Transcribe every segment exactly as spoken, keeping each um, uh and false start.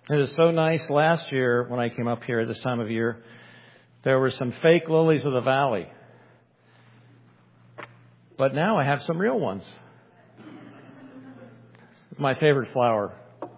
It is so nice. Last year, when I came up here at this time of year, there were some fake lilies of the valley. But now I have some real ones. It's my favorite flower.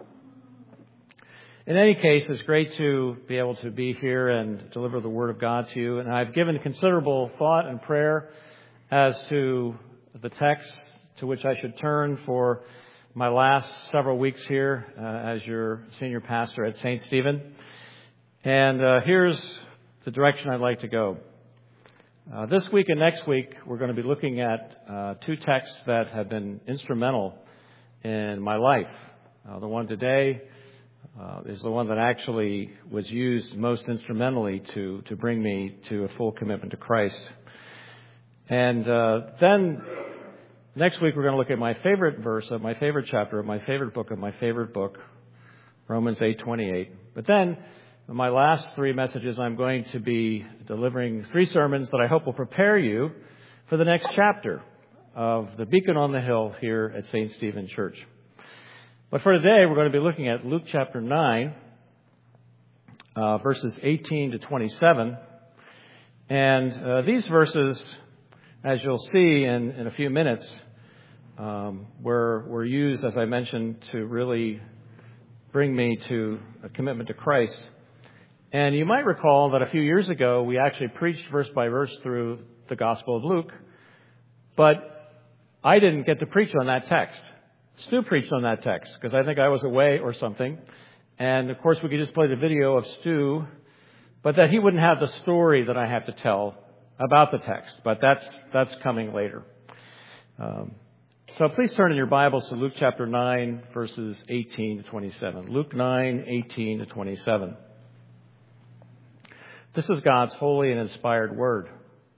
In any case, it's great to be able to be here and deliver the Word of God to you. And I've given considerable thought and prayer as to the text to which I should turn for my last several weeks here uh, as your senior pastor at Saint Stephen. And uh, here's the direction I'd like to go. Uh, this week and next week, we're going to be looking at uh, two texts that have been instrumental in my life. Uh, the one today uh, is the one that actually was used most instrumentally to, to bring me to a full commitment to Christ. And uh, then next week, we're going to look at my favorite verse of my favorite chapter of my favorite book of my favorite book, Romans eight twenty-eight. But then, in my last three messages, I'm going to be delivering three sermons that I hope will prepare you for the next chapter of the Beacon on the Hill here at Saint Stephen Church. But for today, we're going to be looking at Luke chapter nine, uh, verses eighteen to twenty-seven. And uh, these verses, as you'll see in, in a few minutes, um, were, were used, as I mentioned, to really bring me to a commitment to Christ. And you might recall that a few years ago, we actually preached verse by verse through the Gospel of Luke. But I didn't get to preach on that text. Stu preached on that text because I think I was away or something. And, of course, we could just play the video of Stu, but that he wouldn't have the story that I have to tell about the text. But that's that's coming later. Um, so please turn in your Bibles to Luke chapter nine, verses eighteen to twenty-seven. Luke nine, eighteen to twenty-seven. This is God's holy and inspired word.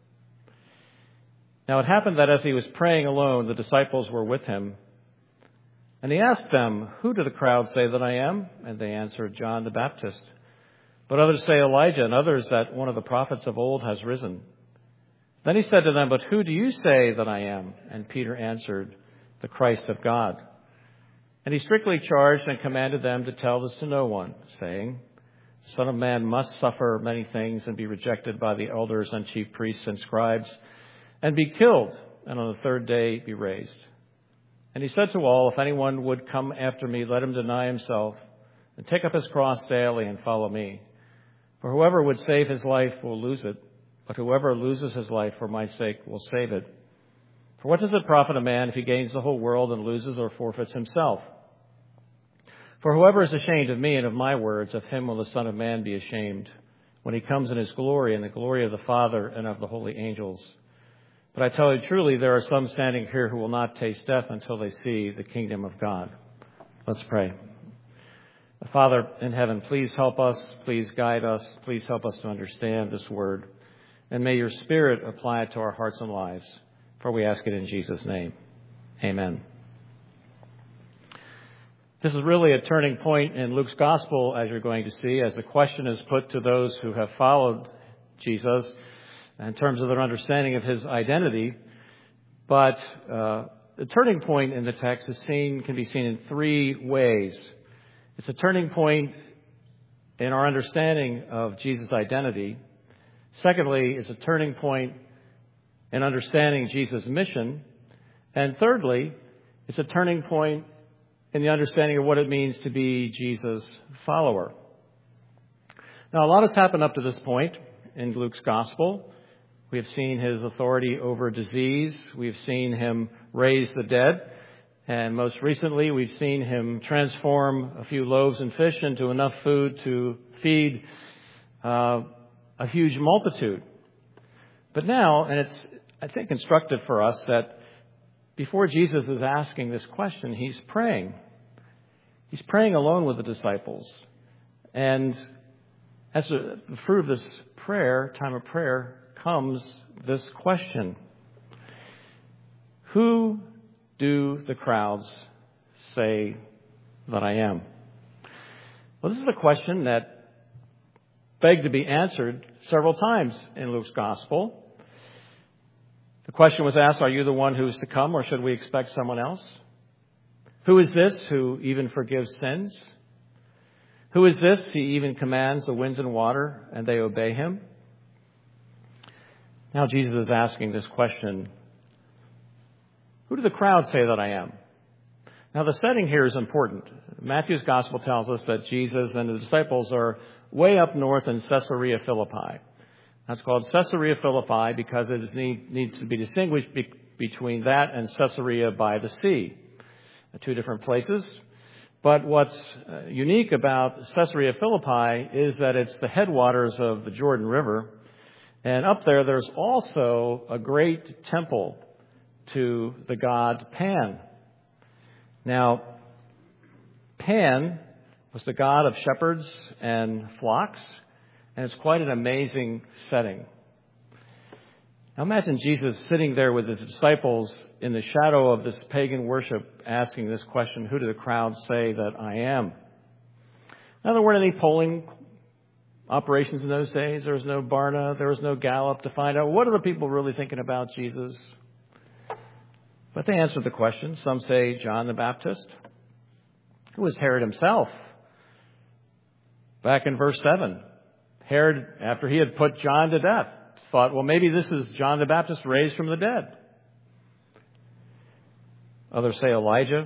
Now it happened that as he was praying alone, the disciples were with him. And he asked them, "Who do the crowd say that I am?" And they answered, "John the Baptist. But others say Elijah, and others that one of the prophets of old has risen." Then he said to them, "But who do you say that I am?" And Peter answered, "The Christ of God." And he strictly charged and commanded them to tell this to no one, saying, "The Son of Man must suffer many things and be rejected by the elders and chief priests and scribes, and be killed, and on the third day be raised." And he said to all, "If anyone would come after me, let him deny himself and take up his cross daily and follow me. For whoever would save his life will lose it, but whoever loses his life for my sake will save it. For what does it profit a man if he gains the whole world and loses or forfeits himself? For whoever is ashamed of me and of my words, of him will the Son of Man be ashamed, when he comes in his glory and the glory of the Father and of the holy angels. But I tell you truly, there are some standing here who will not taste death until they see the kingdom of God." Let's pray. Father in heaven, please help us, please guide us, please help us to understand this word. And may your Spirit apply it to our hearts and lives. For we ask it in Jesus' name. Amen. This is really a turning point in Luke's gospel, as you're going to see, as the question is put to those who have followed Jesus in terms of their understanding of his identity. But uh, the turning point in the text is seen, can be seen in three ways. It's a turning point in our understanding of Jesus' identity. Secondly, it's a turning point in understanding Jesus' mission. And thirdly, it's a turning point in the understanding of what it means to be Jesus' follower. Now, a lot has happened up to this point in Luke's gospel. We have seen his authority over disease. We've seen him raise the dead. And most recently, we've seen him transform a few loaves and fish into enough food to feed uh, a huge multitude. But now, and it's, I think, instructive for us that before Jesus is asking this question, he's praying. He's praying alone with the disciples. And as a, the fruit of this prayer, time of prayer, comes this question: who do the crowds say that I am? Well, this is a question that begged to be answered several times in Luke's gospel. The question was asked, are you the one who is to come, or should we expect someone else? Who is this who even forgives sins? Who is this? He even commands the winds and water, and they obey him. Now Jesus is asking this question, who do the crowd say that I am? Now the setting here is important. Matthew's gospel tells us that Jesus and the disciples are way up north in Caesarea Philippi. That's called Caesarea Philippi because it is need, needs to be distinguished be, between that and Caesarea by the sea. Two different places. But what's uh, unique about Caesarea Philippi is that it's the headwaters of the Jordan River. And up there, there's also a great temple to the god Pan. Now, Pan was the god of shepherds and flocks, and it's quite an amazing setting. Now imagine Jesus sitting there with his disciples in the shadow of this pagan worship, asking this question, who do the crowd say that I am? Now there weren't any polling operations in those days. There was no Barna, there was no Gallup to find out what are the people really thinking about Jesus. But they answered the question. Some say John the Baptist. It was Herod himself. Back in verse seven, Herod, after he had put John to death, thought, well, maybe this is John the Baptist raised from the dead. Others say Elijah.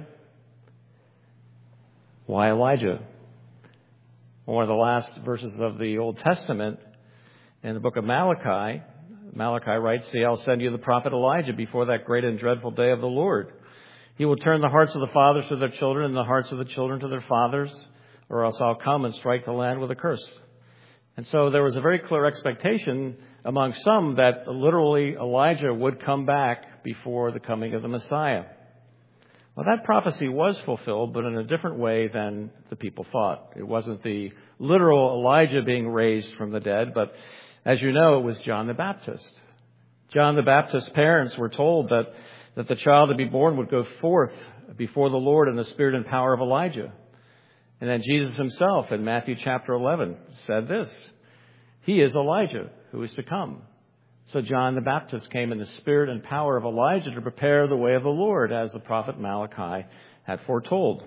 Why Elijah? One of the last verses of the Old Testament in the book of Malachi, Malachi writes, see, I'll send you the prophet Elijah before that great and dreadful day of the Lord. He will turn the hearts of the fathers to their children and the hearts of the children to their fathers, or else I'll come and strike the land with a curse. And so there was a very clear expectation among some that literally Elijah would come back before the coming of the Messiah. Well, that prophecy was fulfilled, but in a different way than the people thought. It wasn't the literal Elijah being raised from the dead, but as you know, it was John the Baptist. John the Baptist's parents were told that, that the child to be born would go forth before the Lord in the spirit and power of Elijah. And then Jesus himself in Matthew chapter eleven said this, he is Elijah who is to come. So John the Baptist came in the spirit and power of Elijah to prepare the way of the Lord, as the prophet Malachi had foretold.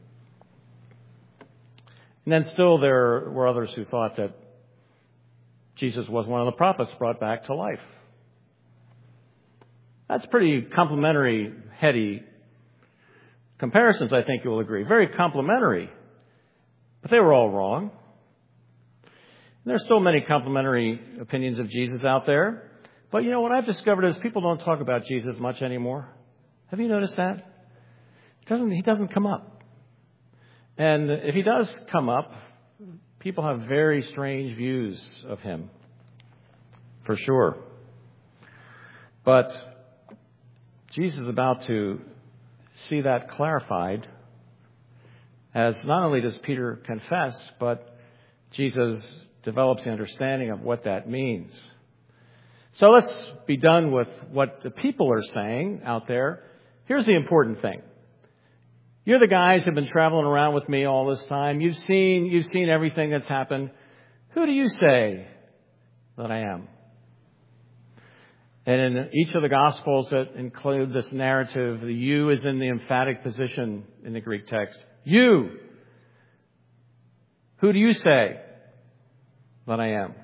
And then still there were others who thought that Jesus was one of the prophets brought back to life. That's pretty complimentary, heady comparisons, I think you will agree. Very complimentary. But they were all wrong. And there's still many complimentary opinions of Jesus out there. But you know, what I've discovered is people don't talk about Jesus much anymore. Have you noticed that? He doesn't, he doesn't come up. And if he does come up, people have very strange views of him, for sure. But Jesus is about to see that clarified, as not only does Peter confess, but Jesus develops the understanding of what that means. So let's be done with what the people are saying out there. Here's the important thing. You're the guys who've been traveling around with me all this time. You've seen, you've seen everything that's happened. Who do you say that I am? And in each of the Gospels that include this narrative, the you is in the emphatic position in the Greek text. You. Who do you say that I am?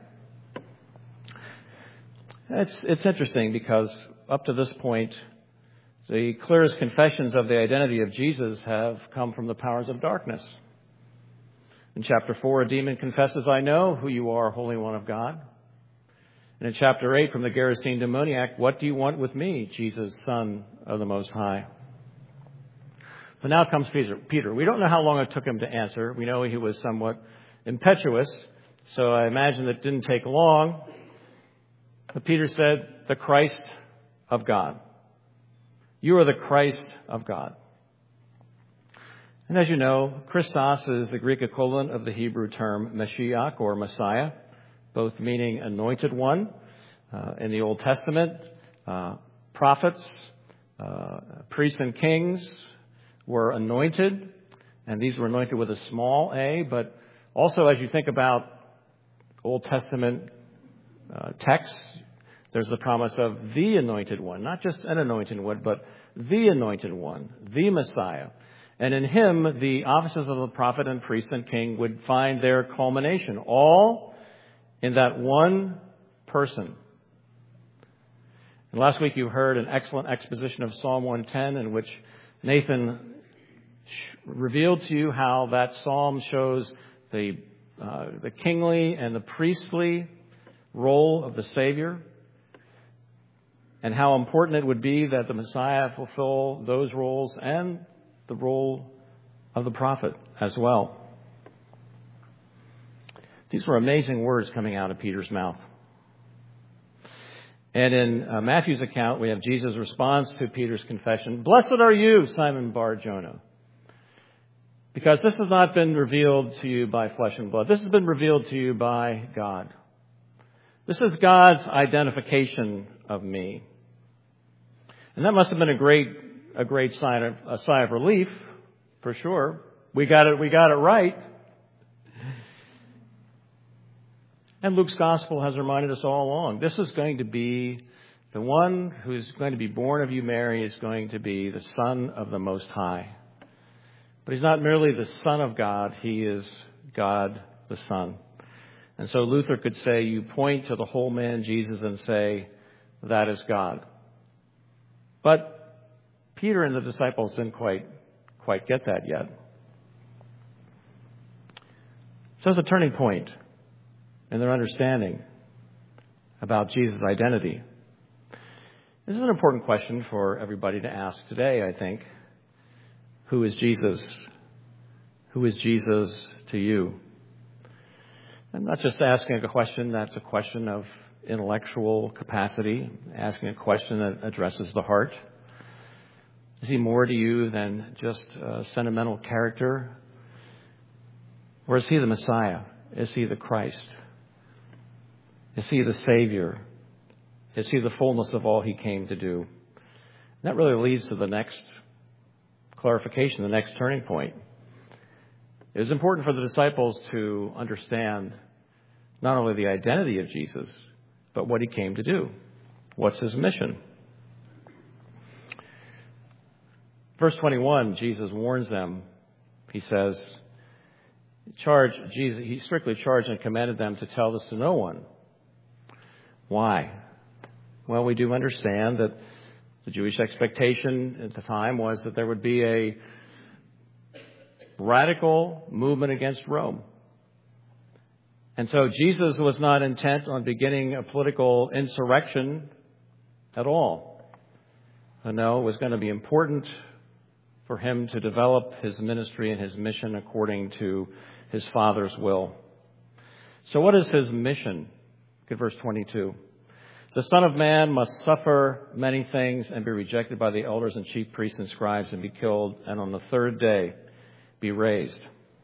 It's, it's interesting because up to this point, the clearest confessions of the identity of Jesus have come from the powers of darkness. In chapter four, a demon confesses, I know who you are, Holy One of God. And in chapter eight, from the Gerasene demoniac, what do you want with me, Jesus, Son of the Most High? But now comes Peter. Peter. We don't know how long it took him to answer. We know he was somewhat impetuous, so I imagine it didn't take long. But Peter said, the Christ of God. You are the Christ of God. And as you know, Christos is the Greek equivalent of the Hebrew term Mashiach or Messiah, both meaning anointed one. Uh, in the Old Testament, uh, prophets, uh, priests and kings were anointed, and these were anointed with a small a, but also as you think about Old Testament uh, texts, there's the promise of the anointed one, not just an anointed one, but the anointed one, the Messiah. And in him, the offices of the prophet and priest and king would find their culmination, all in that one person. And last week you heard an excellent exposition of Psalm one ten in which Nathan revealed to you how that psalm shows the uh, the kingly and the priestly role of the Savior, and how important it would be that the Messiah fulfill those roles and the role of the prophet as well. These were amazing words coming out of Peter's mouth. And in uh, Matthew's account, we have Jesus' response to Peter's confession. Blessed are you, Simon Bar-Jonah, because this has not been revealed to you by flesh and blood. This has been revealed to you by God. This is God's identification of me. And that must have been a great, a great sign of, a sigh of relief, for sure. We got it, we got it right. And Luke's gospel has reminded us all along, this is going to be the one who's going to be born of you, Mary, is going to be the Son of the Most High. But he's not merely the Son of God, he is God the Son. And so Luther could say, you point to the whole man Jesus and say, that is God. But Peter and the disciples didn't quite, quite get that yet. So it's a turning point in their understanding about Jesus' identity. This is an important question for everybody to ask today, I think. Who is Jesus? Who is Jesus to you? I'm not just asking a question that's a question of intellectual capacity, asking a question that addresses the heart. Is he more to you than just a sentimental character? Or is he the Messiah? Is he the Christ? Is he the Savior? Is he the fullness of all he came to do? And that really leads to the next clarification, the next turning point. It was important for the disciples to understand not only the identity of Jesus, but what he came to do. What's his mission? Verse twenty-one, Jesus warns them. He says, charge, Jesus, he strictly charged and commanded them to tell this to no one. Why? Well, we do understand that the Jewish expectation at the time was that there would be a radical movement against Rome. And so Jesus was not intent on beginning a political insurrection at all. No, it was going to be important for him to develop his ministry and his mission according to his Father's will. So what is his mission? Look at verse twenty-two. The Son of Man must suffer many things and be rejected by the elders and chief priests and scribes and be killed, and on the third day be raised.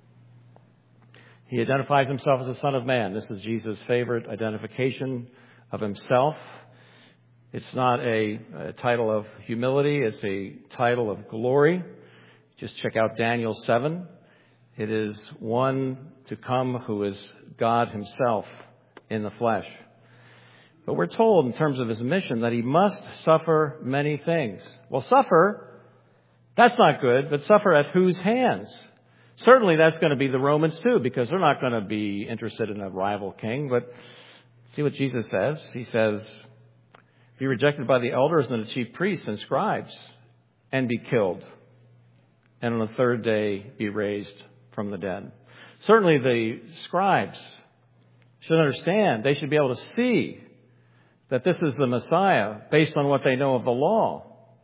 He identifies himself as the Son of Man. This is Jesus' favorite identification of himself. It's not a, a title of humility. It's a title of glory. Just check out Daniel seven. It is one to come who is God himself in the flesh. But we're told in terms of his mission that he must suffer many things. Well, suffer, that's not good, but suffer at whose hands? Certainly that's going to be the Romans too, because they're not going to be interested in a rival king. But see what Jesus says. He says, be rejected by the elders and the chief priests and scribes and be killed. And on the third day be raised from the dead. Certainly the scribes should understand. They should be able to see that this is the Messiah based on what they know of the law.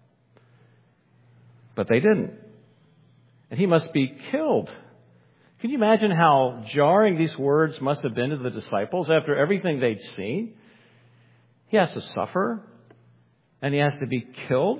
But they didn't. And he must be killed. Can you imagine how jarring these words must have been to the disciples after everything they'd seen? He has to suffer, and he has to be killed.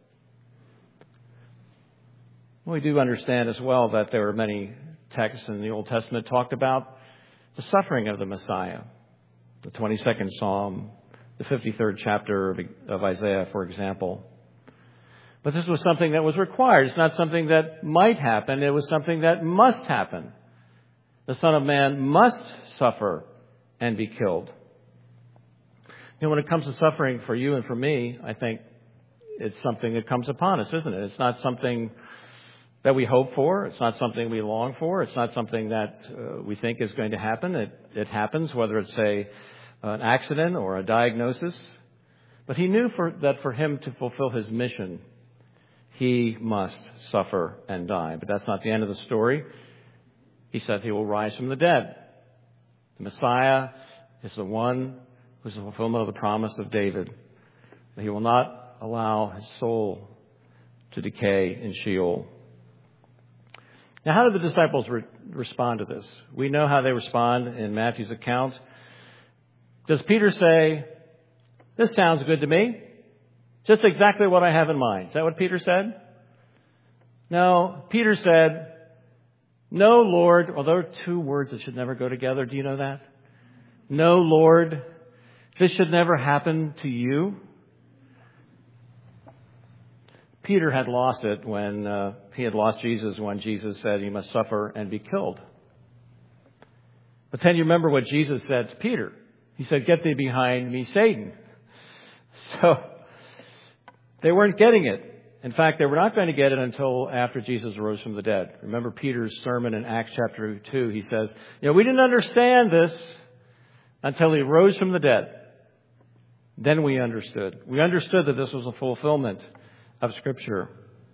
We do understand as well that there are many texts in the Old Testament talked about the suffering of the Messiah. The twenty-second Psalm, the fifty-third chapter of, of Isaiah, for example. But this was something that was required. It's not something that might happen. It was something that must happen. The Son of Man must suffer and be killed. You know, when it comes to suffering for you and for me, I think it's something that comes upon us, isn't it? It's not something that we hope for. It's not something we long for. It's not something that uh, we think is going to happen. It, it happens, whether it's a, an accident or a diagnosis. But he knew for, that for him to fulfill his mission, he must suffer and die. But that's not the end of the story. He says he will rise from the dead. The Messiah is the one who's the fulfillment of the promise of David. He will not allow his soul to decay in Sheol. Now, how did the disciples re- respond to this? We know how they respond in Matthew's account. Does Peter say, "This sounds good to me. Just exactly what I have in mind"? Is that what Peter said? No, Peter said, "No, Lord." Well, there are two words that should never go together. Do you know that? "No, Lord, this should never happen to you." Peter had lost it when uh, he had lost Jesus when Jesus said he must suffer and be killed. But then you remember what Jesus said to Peter. He said, "Get thee behind me, Satan." So they weren't getting it. In fact, they were not going to get it until after Jesus rose from the dead. Remember Peter's sermon in Acts chapter two. He says, you know, we didn't understand this until he rose from the dead. Then we understood. We understood that this was a fulfillment of Scripture.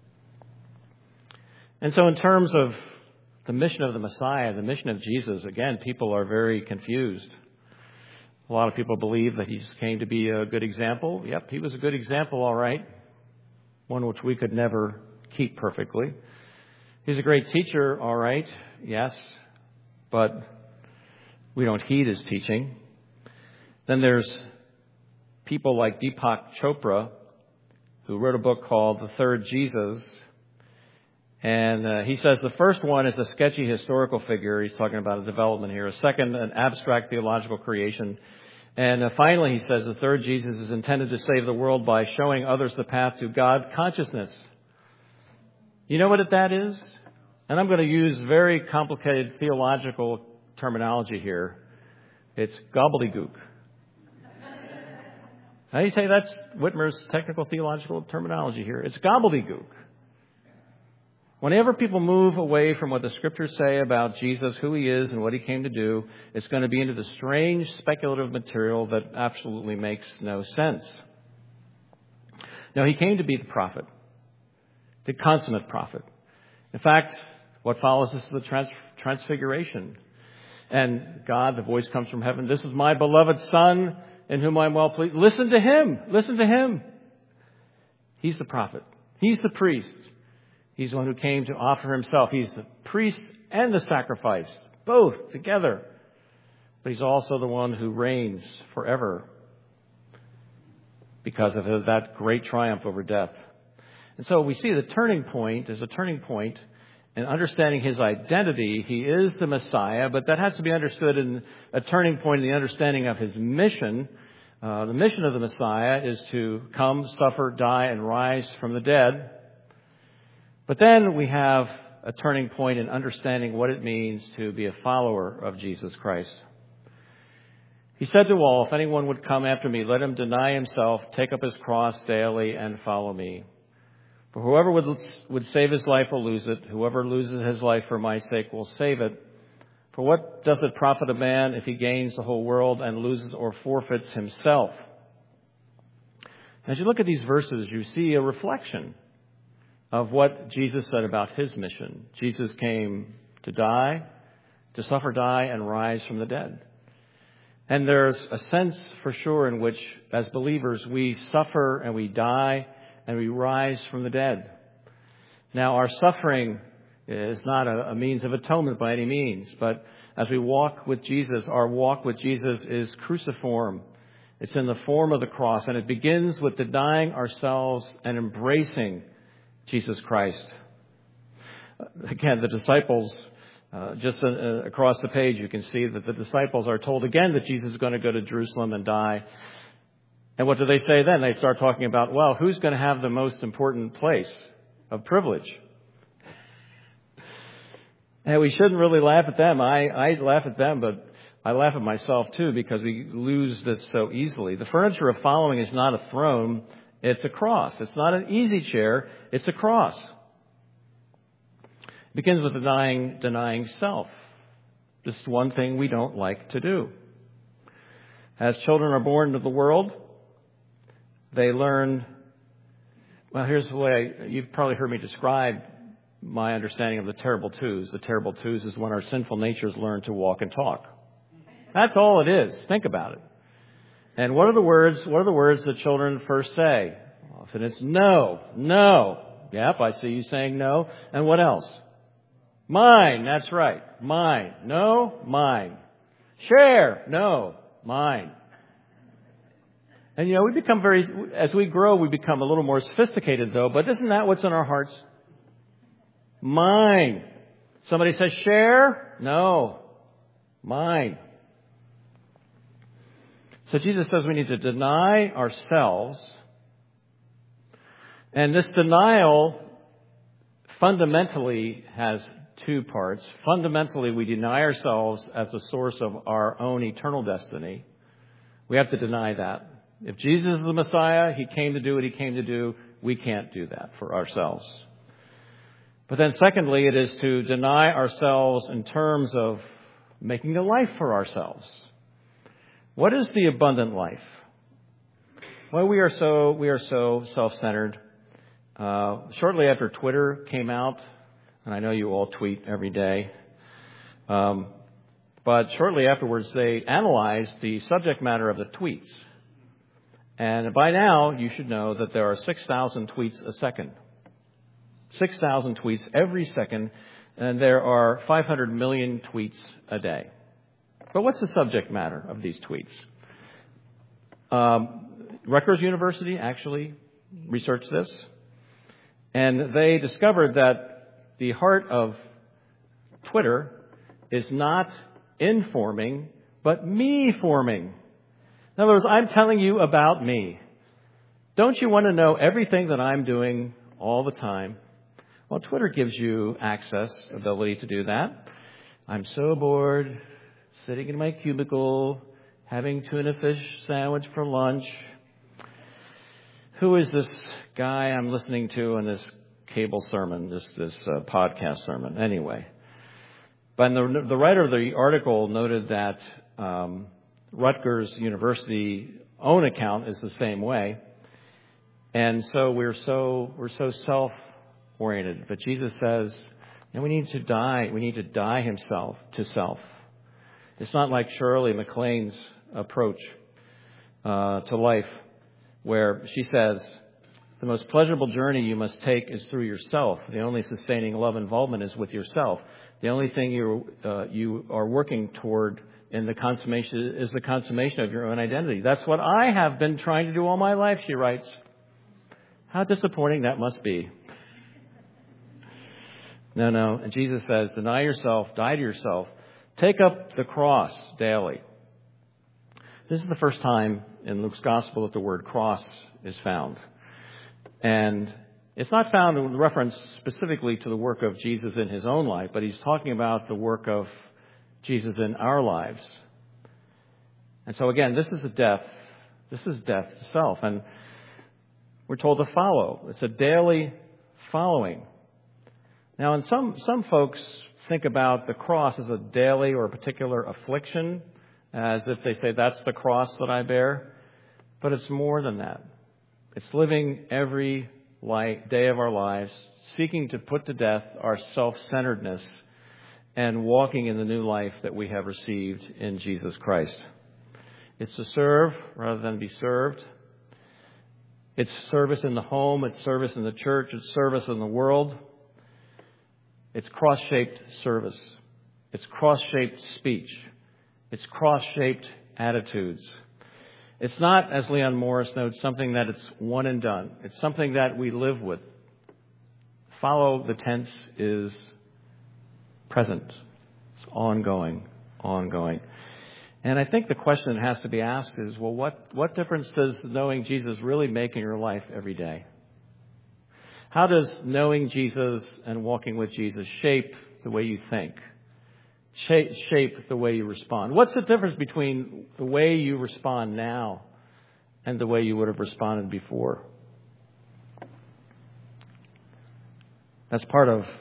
And so in terms of the mission of the Messiah, the mission of Jesus, again, people are very confused. A lot of people believe that he just came to be a good example. Yep, he was a good example, all right. One which we could never keep perfectly. He's a great teacher, all right, yes, but we don't heed his teaching. Then there's people like Deepak Chopra, who wrote a book called The Third Jesus. And uh, he says the first one is a sketchy historical figure. He's talking about a development here. A second, an abstract theological creation. And uh, finally, he says the third Jesus is intended to save the world by showing others the path to God consciousness. You know what that is? And I'm going to use very complicated theological terminology here. It's gobbledygook. Now you say that's Whitmer's technical theological terminology here. It's gobbledygook. Whenever people move away from what the Scriptures say about Jesus, who he is, and what he came to do, it's going to be into the strange speculative material that absolutely makes no sense. Now, he came to be the prophet, the consummate prophet. In fact, what follows this is the trans- transfiguration. And God, the voice comes from heaven, "This is my beloved Son, in whom I am well pleased." Listen to him. Listen to him. He's the prophet. He's the priest. He's the one who came to offer himself. He's the priest and the sacrifice, both together. But he's also the one who reigns forever because of that great triumph over death. And so we see the turning point is a turning point in understanding his identity. He is the Messiah, but that has to be understood in a turning point in the understanding of his mission. Uh, the mission of the Messiah is to come, suffer, die, and rise from the dead. But then we have a turning point in understanding what it means to be a follower of Jesus Christ. He said to all, "If anyone would come after me, let him deny himself, take up his cross daily, and follow me. For whoever would, would save his life will lose it. Whoever loses his life for my sake will save it. For what does it profit a man if he gains the whole world and loses or forfeits himself?" As you look at these verses, you see a reflection of what Jesus said about his mission. Jesus came to die, to suffer, die, and rise from the dead. And there's a sense for sure in which, as believers, we suffer and we die and we rise from the dead. Now, our suffering is not a, a means of atonement by any means, but as we walk with Jesus, our walk with Jesus is cruciform. It's in the form of the cross, and it begins with denying ourselves and embracing Jesus Christ. Again, the disciples, uh, just uh, across the page, you can see that the disciples are told again that Jesus is going to go to Jerusalem and die. And what do they say then? They start talking about, well, who's going to have the most important place of privilege? And we shouldn't really laugh at them. I, I laugh at them, but I laugh at myself too, because we lose this so easily. The furniture of following is not a throne. It's a cross. It's not an easy chair. It's a cross. It begins with denying, denying self. This is one thing we don't like to do. As children are born into the world, they learn, well, here's the way, I, you've probably heard me describe my understanding of the terrible twos. The terrible twos is when our sinful natures learn to walk and talk. That's all it is. Think about it. And what are the words, what are the words that children first say? Often it's no, no. Yep, I see you saying no. And what else? Mine, that's right. Mine. No, mine. Share. No, mine. And you know, we become very, as we grow, we become a little more sophisticated though, but isn't that what's in our hearts? Mine. Somebody says share? No, mine. So Jesus says we need to deny ourselves. And this denial fundamentally has two parts. Fundamentally, we deny ourselves as the source of our own eternal destiny. We have to deny that. If Jesus is the Messiah, He came to do what He came to do. We can't do that for ourselves. But then secondly, it is to deny ourselves in terms of making a life for ourselves. What is the abundant life? Well, we are so, we are so self-centered. Uh, shortly after Twitter came out, and I know you all tweet every day, um, but shortly afterwards they analyzed the subject matter of the tweets. And by now you should know that there are six thousand tweets a second. six thousand tweets every second, and there are five hundred million tweets a day. But what's the subject matter of these tweets? Um, Rutgers University actually researched this, and they discovered that the heart of Twitter is not informing, but me-forming. In other words, I'm telling you about me. Don't you want to know everything that I'm doing all the time? Well, Twitter gives you access, ability to do that. I'm so bored, sitting in my cubicle, having tuna fish sandwich for lunch. Who is this guy I'm listening to in this cable sermon, this this uh, podcast sermon? Anyway, but the, the writer of the article noted that um, Rutgers University own account is the same way, and so we're so we're so self-oriented. But Jesus says, and we need to die. We need to die himself to self. It's not like Shirley MacLaine's approach uh, to life, where she says, the most pleasurable journey you must take is through yourself. The only sustaining love involvement is with yourself. The only thing you uh, you are working toward in the consummation is the consummation of your own identity. That's what I have been trying to do all my life, she writes. How disappointing that must be. No, no. And Jesus says, deny yourself, die to yourself. Take up the cross daily. This is the first time in Luke's gospel that the word cross is found. And it's not found in reference specifically to the work of Jesus in his own life, but he's talking about the work of Jesus in our lives. And so again, this is a death. This is death to self. And we're told to follow. It's a daily following. Now, and some, some folks think about the cross as a daily or a particular affliction, as if they say, that's the cross that I bear. But it's more than that. It's living every life, day of our lives, seeking to put to death our self-centeredness and walking in the new life that we have received in Jesus Christ. It's to serve rather than be served. It's service in the home. It's service in the church. It's service in the world. It's cross-shaped service. It's cross-shaped speech. It's cross-shaped attitudes. It's not, as Leon Morris notes, something that it's one and done. It's something that we live with. Follow the tense is present. It's ongoing, ongoing. And I think the question that has to be asked is, well, what, what difference does knowing Jesus really make in your life every day? How does knowing Jesus and walking with Jesus shape the way you think? Shape, shape the way you respond? What's the difference between the way you respond now and the way you would have responded before? That's part of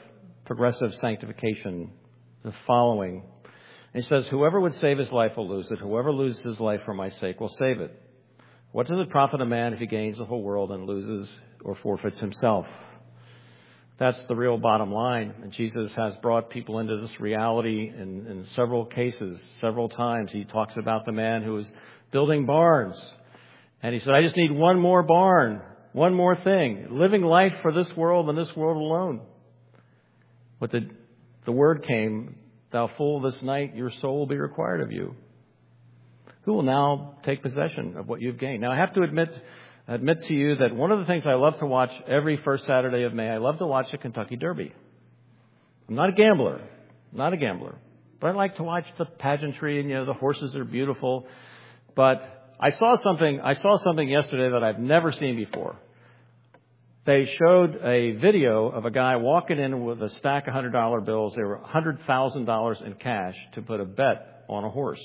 progressive sanctification, the following. He says, whoever would save his life will lose it. Whoever loses his life for my sake will save it. What does it profit a man if he gains the whole world and loses or forfeits himself? That's the real bottom line. And Jesus has brought people into this reality in, in several cases, several times. He talks about the man who was building barns. And he said, I just need one more barn, one more thing. Living life for this world and this world alone. But the, the word came, thou fool, this night your soul will be required of you. Who will now take possession of what you've gained? Now, I have to admit admit to you that one of the things I love to watch every first Saturday of May, I love to watch the Kentucky Derby. I'm not a gambler, not a gambler, but I like to watch the pageantry, and you know the horses are beautiful. But I saw something. I saw something yesterday that I've never seen before. They showed a video of a guy walking in with a stack of hundred dollar bills. They were one hundred thousand dollars in cash to put a bet on a horse.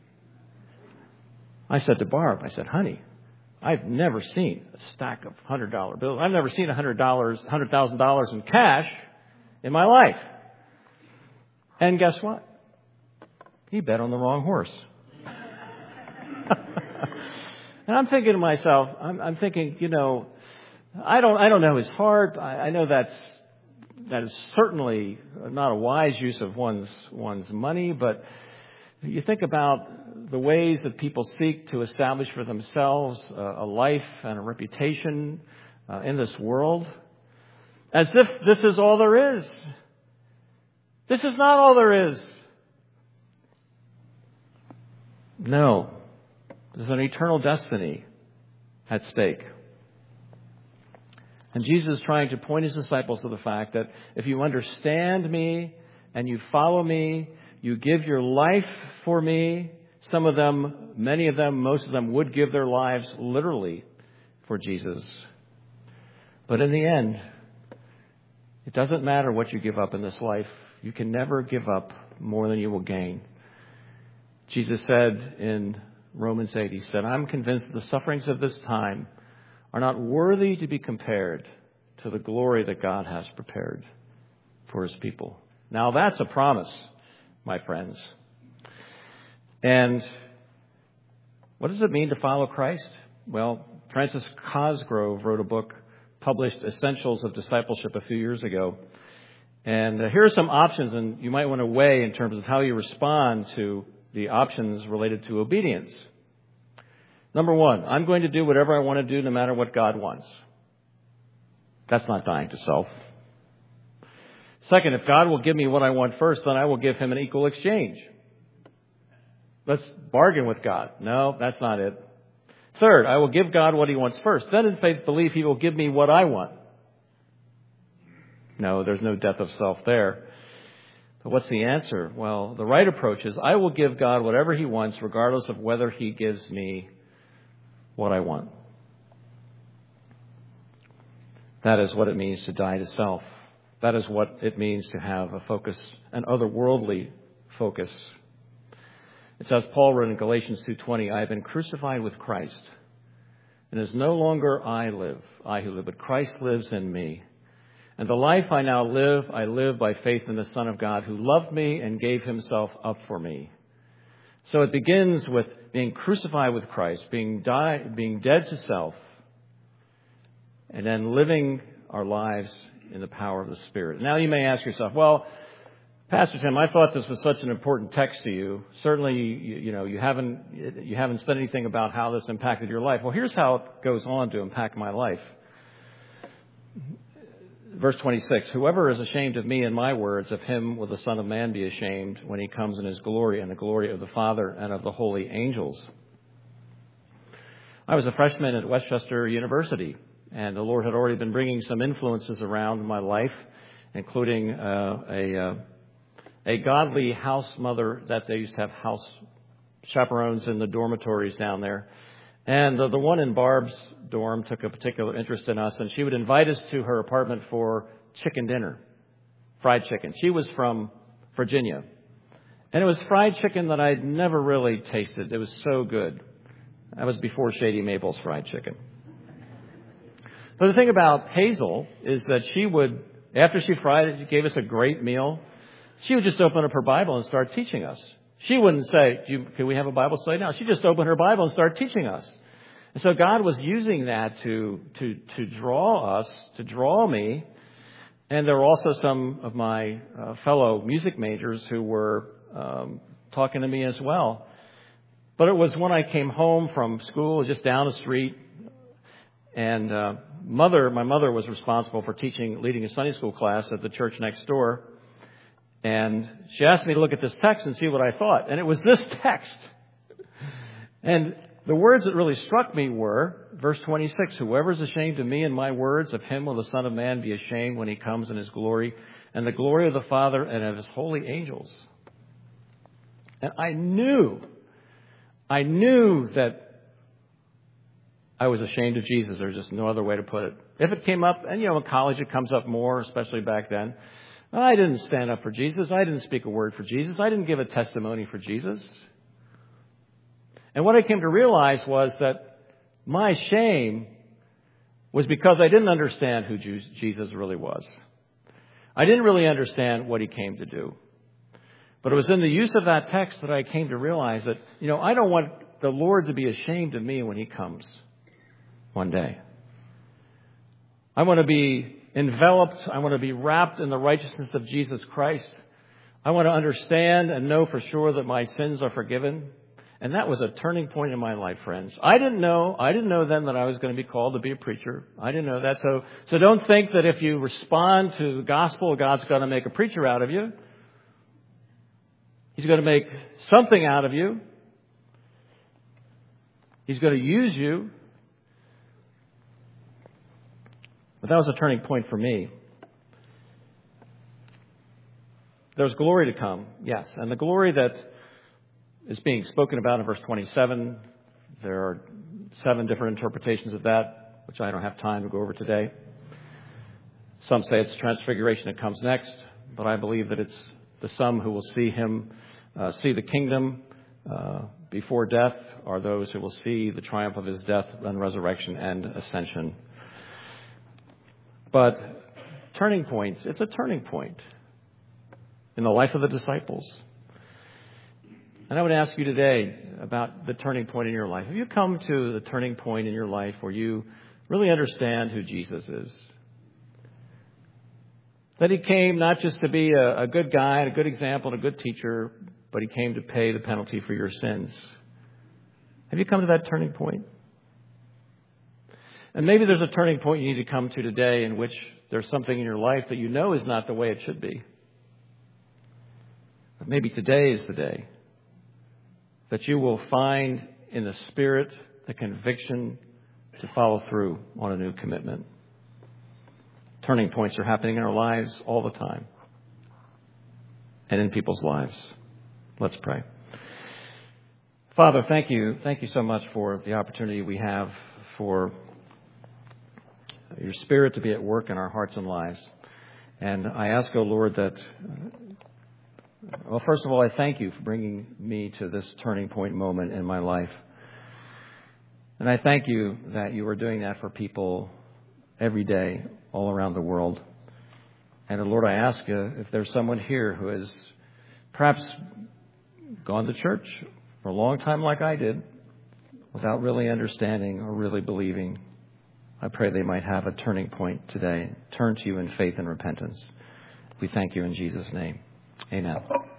I said to Barb, I said, honey, I've never seen a stack of hundred dollar bills. I've never seen a hundred dollars, hundred thousand dollars in cash in my life. And guess what? He bet on the wrong horse. And I'm thinking to myself, I'm, I'm thinking, you know, I don't, I don't know his heart. I, I know that's, that is certainly not a wise use of one's, one's money, but you think about the ways that people seek to establish for themselves a, a life and a reputation uh, in this world, as if this is all there is. This is not all there is. No. There's an eternal destiny at stake. And Jesus is trying to point his disciples to the fact that if you understand me and you follow me, you give your life for me. Some of them, many of them, most of them would give their lives literally for Jesus. But in the end, it doesn't matter what you give up in this life. You can never give up more than you will gain. Jesus said in Romans eight, he said, I'm convinced the sufferings of this time are not worthy to be compared to the glory that God has prepared for his people. Now that's a promise, my friends. And what does it mean to follow Christ? Well, Francis Cosgrove wrote a book, published Essentials of Discipleship a few years ago. And uh, here are some options, and you might want to weigh in terms of how you respond to the options related to obedience. Number one, I'm going to do whatever I want to do no matter what God wants. That's not dying to self. Second, if God will give me what I want first, then I will give him an equal exchange. Let's bargain with God. No, that's not it. Third, I will give God what he wants first. Then in faith believe he will give me what I want. No, there's no death of self there. But what's the answer? Well, the right approach is I will give God whatever he wants, regardless of whether he gives me what I want. That is what it means to die to self. That is what it means to have a focus, an otherworldly focus. It's as Paul wrote in Galatians two twenty, I have been crucified with Christ. And it is no longer I live, I who live, but Christ lives in me. And the life I now live, I live by faith in the Son of God who loved me and gave himself up for me. So it begins with being crucified with Christ, being die, being dead to self, and then living our lives in the power of the Spirit. Now you may ask yourself, well, Pastor Tim, I thought this was such an important text to you. Certainly, you, you know, you haven't you haven't said anything about how this impacted your life. Well, here's how it goes on to impact my life. Verse twenty-six, whoever is ashamed of me and my words, of him will the Son of Man be ashamed when he comes in his glory and the glory of the Father and of the holy angels. I was a freshman at Westchester University, and the Lord had already been bringing some influences around my life, including uh, a uh, a godly house mother. That they used to have house chaperones in the dormitories down there. And the, the one in Barb's dorm took a particular interest in us, and she would invite us to her apartment for chicken dinner, fried chicken. She was from Virginia, and it was fried chicken that I'd never really tasted. It was so good. That was before Shady Mabel's fried chicken. But the thing about Hazel is that she would After she fried it, she gave us a great meal. She would just open up her Bible and start teaching us. She wouldn't say, Do you, can we have a Bible study now? She just opened her Bible and started teaching us. And so God was using that to, to, to draw us, to draw me. And there were also some of my uh, fellow music majors who were um, talking to me as well. But it was when I came home from school, just down the street, and uh, mother, my mother was responsible for teaching, leading a Sunday school class at the church next door. And she asked me to look at this text and see what I thought. And it was this text. And the words that really struck me were, verse twenty-six, whoever is ashamed of me and my words, of him will the Son of Man be ashamed when he comes in his glory, and the glory of the Father and of his holy angels. And I knew, I knew that I was ashamed of Jesus. There's just no other way to put it. If it came up, and you know, in college it comes up more, especially back then. I didn't stand up for Jesus. I didn't speak a word for Jesus. I didn't give a testimony for Jesus. And what I came to realize was that my shame was because I didn't understand who Jesus really was. I didn't really understand what he came to do. But it was in the use of that text that I came to realize that, you know, I don't want the Lord to be ashamed of me when he comes one day. I want to be enveloped. I want to be wrapped in the righteousness of Jesus Christ. I want to understand and know for sure that my sins are forgiven. And that was a turning point in my life, friends. I didn't know, I didn't know then that I was going to be called to be a preacher. I didn't know that. So, so don't think that if you respond to the gospel, God's going to make a preacher out of you. He's going to make something out of you. He's going to use you. But that was a turning point for me. There's glory to come, yes. And the glory that is being spoken about in verse twenty-seven. There are seven different interpretations of that, which I don't have time to go over today. Some say it's transfiguration that comes next, but I believe that it's the some who will see him, uh, see the kingdom uh, before death are those who will see the triumph of his death and resurrection and ascension. But turning points, it's a turning point in the life of the disciples. And I would ask you today about the turning point in your life. Have you come to the turning point in your life where you really understand who Jesus is? That he came not just to be a, a good guy and a good example and a good teacher, but he came to pay the penalty for your sins. Have you come to that turning point? And maybe there's a turning point you need to come to today in which there's something in your life that you know is not the way it should be. But maybe today is the day that you will find in the Spirit the conviction to follow through on a new commitment. Turning points are happening in our lives all the time and in people's lives. Let's pray. Father, thank you. Thank you so much for the opportunity we have for your Spirit to be at work in our hearts and lives. And I ask, O Lord, that Well, first of all, I thank you for bringing me to this turning point moment in my life. And I thank you that you are doing that for people every day all around the world. And Lord, I ask you if there's someone here who has perhaps gone to church for a long time like I did without really understanding or really believing, I pray they might have a turning point today. Turn to you in faith and repentance. We thank you in Jesus' name. Amen.